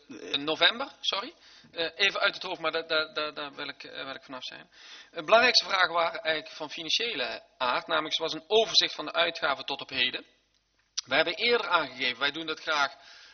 november, sorry. Even uit het hoofd, maar daar wil ik vanaf zijn. De belangrijkste vragen waren eigenlijk van financiële aard, namelijk zoals een overzicht van de uitgaven tot op heden. Wij hebben eerder aangegeven, wij doen dat graag,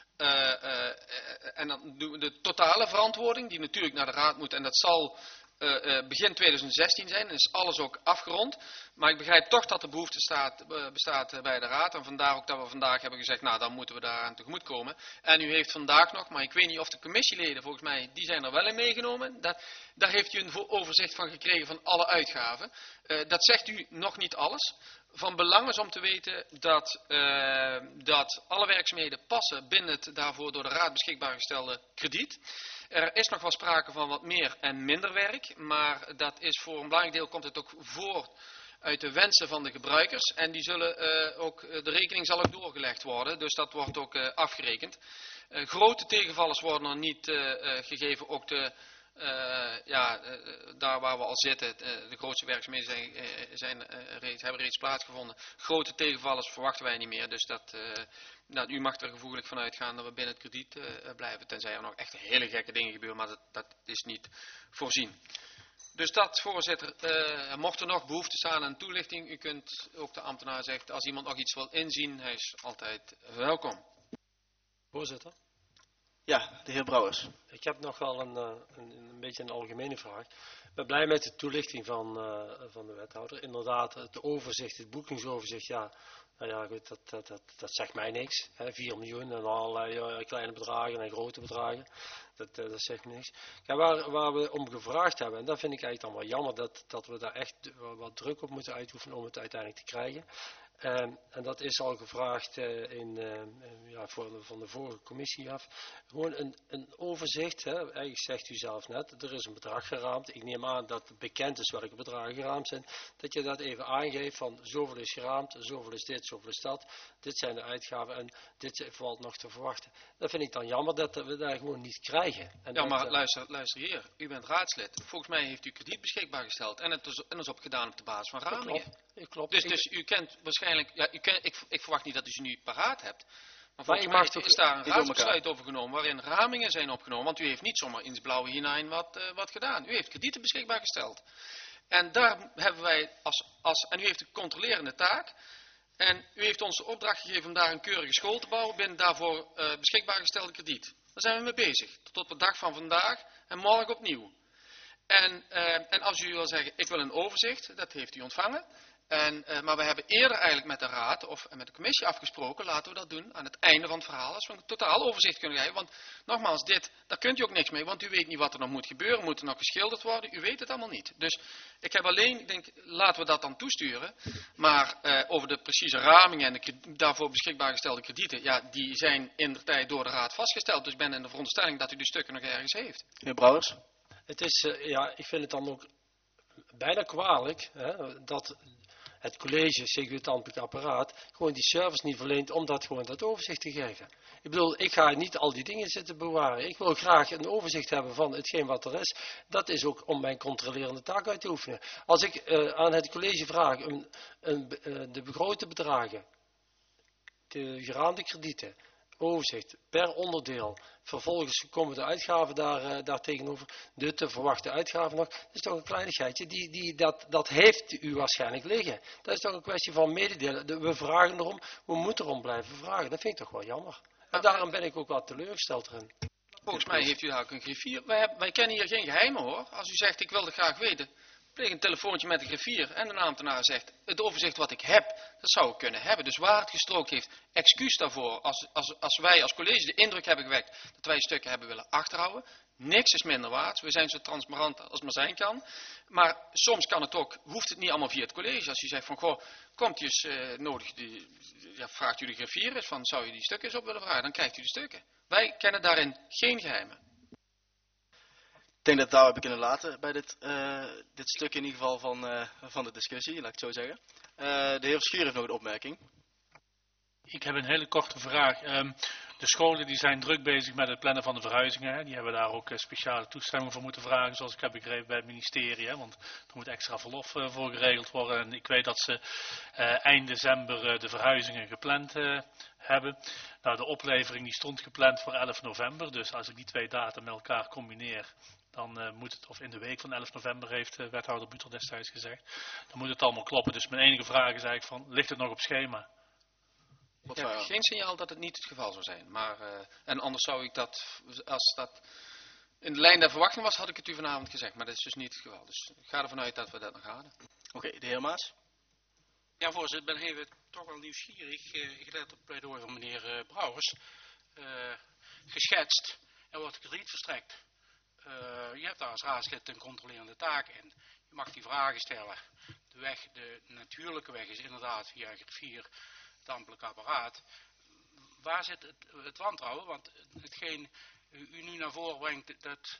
en dan doen we de totale verantwoording, die natuurlijk naar de raad moet, en dat zal begin 2016 zijn, en is alles ook afgerond. Maar ik begrijp toch dat de behoefte bestaat bij de raad, en vandaar ook dat we vandaag hebben gezegd, nou dan moeten we daaraan tegemoet komen. En u heeft vandaag nog, maar ik weet niet of de commissieleden, volgens mij, die zijn er wel in meegenomen. Daar heeft u een overzicht van gekregen van alle uitgaven. Dat zegt u nog niet alles. Van belang is om te weten dat alle werkzaamheden passen binnen het daarvoor door de raad beschikbaar gestelde krediet. Er is nog wel sprake van wat meer en minder werk, maar dat is voor een belangrijk deel komt het ook voort uit de wensen van de gebruikers. En die zullen de rekening zal ook doorgelegd worden, dus dat wordt ook afgerekend. Grote tegenvallers worden er niet gegeven, ook daar waar we al zitten, de grootste werkzaamheden hebben reeds plaatsgevonden. Grote tegenvallers verwachten wij niet meer, dus u mag er gevoeglijk van uitgaan dat we binnen het krediet blijven, tenzij er nog echt hele gekke dingen gebeuren, maar dat is niet voorzien. Dus dat, voorzitter, mocht er nog behoefte staan aan toelichting, u kunt ook de ambtenaar zeggen, als iemand nog iets wil inzien, hij is altijd welkom. Voorzitter. Ja, de heer Brouwers. Ik heb nog wel een beetje een algemene vraag. Ik ben blij met de toelichting van de wethouder. Inderdaad, het overzicht, het boekingsoverzicht, ja, nou ja, goed, dat zegt mij niks. Hè, 4 miljoen en allerlei kleine bedragen en grote bedragen. Dat zegt me niks. Ja, waar we om gevraagd hebben, en dat vind ik eigenlijk dan wel jammer, dat we daar echt wat druk op moeten uitoefenen om het uiteindelijk te krijgen. En dat is al gevraagd van de vorige commissie af. Gewoon een overzicht. Hè. Eigenlijk zegt u zelf net, er is een bedrag geraamd. Ik neem aan dat bekend is welke bedragen geraamd zijn. Dat je dat even aangeeft van zoveel is geraamd, zoveel is dit, zoveel is dat. Dit zijn de uitgaven en dit valt nog te verwachten. Dat vind ik dan jammer dat we daar gewoon niet krijgen. En ja, maar luister hier. U bent raadslid. Volgens mij heeft u krediet beschikbaar gesteld. En het is opgedaan op de basis van ramingen. Klopt. Dus u kent waarschijnlijk, ja, ik verwacht niet dat u ze nu paraat hebt. Maar Maar volgens mij is daar een raadsbesluit over genomen waarin ramingen zijn opgenomen. Want u heeft niet zomaar in het blauwe hinein wat gedaan. U heeft kredieten beschikbaar gesteld. En daar hebben wij en u heeft een controlerende taak. En u heeft ons de opdracht gegeven om daar een keurige school te bouwen binnen daarvoor beschikbaar gestelde krediet. Daar zijn we mee bezig. Tot op de dag van vandaag en morgen opnieuw. En als u wil zeggen, ik wil een overzicht, dat heeft u ontvangen. Maar we hebben eerder eigenlijk met de raad of met de commissie afgesproken, laten we dat doen aan het einde van het verhaal. Als we een totaal overzicht kunnen krijgen. Want nogmaals, daar kunt u ook niks mee, want u weet niet wat er nog moet gebeuren. Moet er nog geschilderd worden? U weet het allemaal niet. Dus ik heb ik denk, laten we dat dan toesturen. Maar over de precieze ramingen en de daarvoor beschikbaar gestelde kredieten, ja, die zijn indertijd door de raad vastgesteld. Dus ik ben in de veronderstelling dat u die stukken nog ergens heeft. Heer Brouwers. Het is, ik vind het dan ook bijna kwalijk dat het college, executief apparaat, gewoon die service niet verleent om dat overzicht te geven. Ik bedoel, ik ga niet al die dingen zitten bewaren. Ik wil graag een overzicht hebben van hetgeen wat er is. Dat is ook om mijn controlerende taak uit te oefenen. Als ik aan het college vraag de begrote bedragen, de geraamde kredieten, overzicht per onderdeel, vervolgens komen de uitgaven daar tegenover, de te verwachte uitgaven nog, dat is toch een kleinigheidje, dat heeft u waarschijnlijk liggen. Dat is toch een kwestie van mededelen. We vragen erom, we moeten erom blijven vragen. Dat vind ik toch wel jammer. En daarom ben ik ook wat teleurgesteld erin. Volgens mij heeft u daar ook een griffier. Wij kennen hier geen geheimen hoor. Als u zegt, ik wil het graag weten, pleeg een telefoontje met de griffier en een ambtenaar zegt, het overzicht wat ik heb, dat zou ik kunnen hebben. Dus waar het gestrookt heeft, excuus daarvoor. Als wij als college de indruk hebben gewekt dat wij stukken hebben willen achterhouden. Niks is minder waard. We zijn zo transparant als het maar zijn kan. Maar soms kan het ook, hoeft het niet allemaal via het college. Als u zegt van, goh, komt u eens nodig, vraagt u de griffier eens van, zou je die stukken eens op willen vragen? Dan krijgt u de stukken. Wij kennen daarin geen geheimen. Ik denk dat we het daarbij kunnen laten bij dit stuk in ieder geval van de discussie, laat ik het zo zeggen. De heer Verschuur heeft nog een opmerking. Ik heb een hele korte vraag. De scholen die zijn druk bezig met het plannen van de verhuizingen. Hè. Die hebben daar ook speciale toestemming voor moeten vragen, zoals ik heb begrepen bij het ministerie. Hè. Want er moet extra verlof voor geregeld worden. En ik weet dat ze eind december de verhuizingen gepland hebben. Nou, de oplevering die stond gepland voor 11 november. Dus als ik die twee data met elkaar combineer, dan moet het, of in de week van 11 november heeft wethouder Butel destijds gezegd, dan moet het allemaal kloppen. Dus mijn enige vraag is eigenlijk van, ligt het nog op schema? Ik heb geen signaal dat het niet het geval zou zijn. Maar, en anders zou ik dat, als dat in de lijn der verwachting was, had ik het u vanavond gezegd. Maar dat is dus niet het geval. Dus ik ga ervan uit dat we dat nog hadden. Oké, de heer Maas. Ja, voorzitter, ik ben even toch wel nieuwsgierig, gelet op het pleidooi van meneer Brouwers, geschetst. Er wordt krediet verstrekt. Je hebt daar als raadslid een controlerende taak in. Je mag die vragen stellen. De natuurlijke weg is inderdaad via griffier, het ambtelijk apparaat. Waar zit het wantrouwen? Want hetgeen u nu naar voren brengt, dat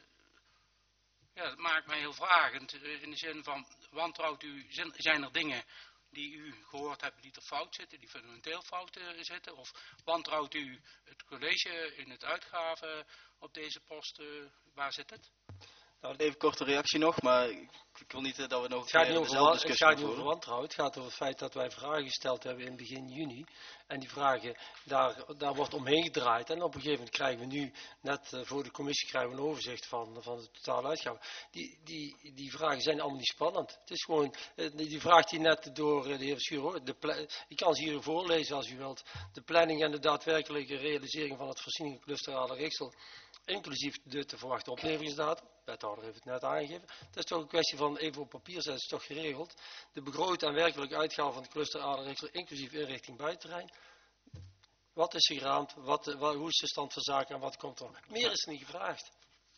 maakt mij heel vragend. In de zin van, wantrouwt u, zijn er dingen die u gehoord hebt die er fout zitten, die fundamenteel fout zitten? Of wantrouwt u het college in het uitgaven op deze posten? Waar zit het? Nou, even korte reactie nog, maar ik wil niet dat we nog Het gaat niet dezelfde over, discussie over voeren. wantrouwen. Het gaat over het feit dat wij vragen gesteld hebben in begin juni. En die vragen, daar wordt omheen gedraaid. En op een gegeven moment krijgen we nu, net voor de commissie, krijgen we een overzicht van de totale uitgaven. Die vragen zijn allemaal niet spannend. Het is gewoon, die vraag die net door de heer Schuur, ik kan ze hier voorlezen als u wilt. De planning en de daadwerkelijke realisering van het voorzieningencluster Aarle-Riksel, inclusief de te verwachte opleveringsdatum. De wethouder heeft het net aangegeven. Dat is toch een kwestie van even op papier zetten, is toch geregeld. De begrote en werkelijke uitgaven van het cluster Aarle-Riksel, inclusief inrichting buitenterrein. Wat is er geraamd? Hoe is de stand van zaken en wat komt er? Meer is er niet gevraagd.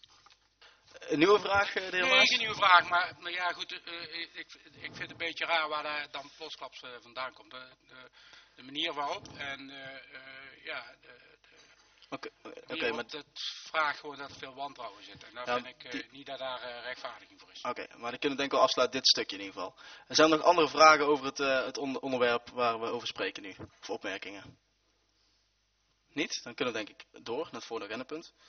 Een nieuwe vraag, de heer Maas? Nee, geen nieuwe vraag, maar ja goed, ik vind het een beetje raar waar daar dan plotsklaps vandaan komt. De manier waarop en Oké, maar het vraagt gewoon dat er veel wantrouwen zit. En daar vind ik niet dat daar rechtvaardiging voor is. Oké, maar dan kunnen we denk ik wel afsluiten dit stukje in ieder geval. Er zijn nog andere vragen over het onderwerp waar we over spreken nu? Of opmerkingen? Niet? Dan kunnen we denk ik door naar het volgende agendapunt.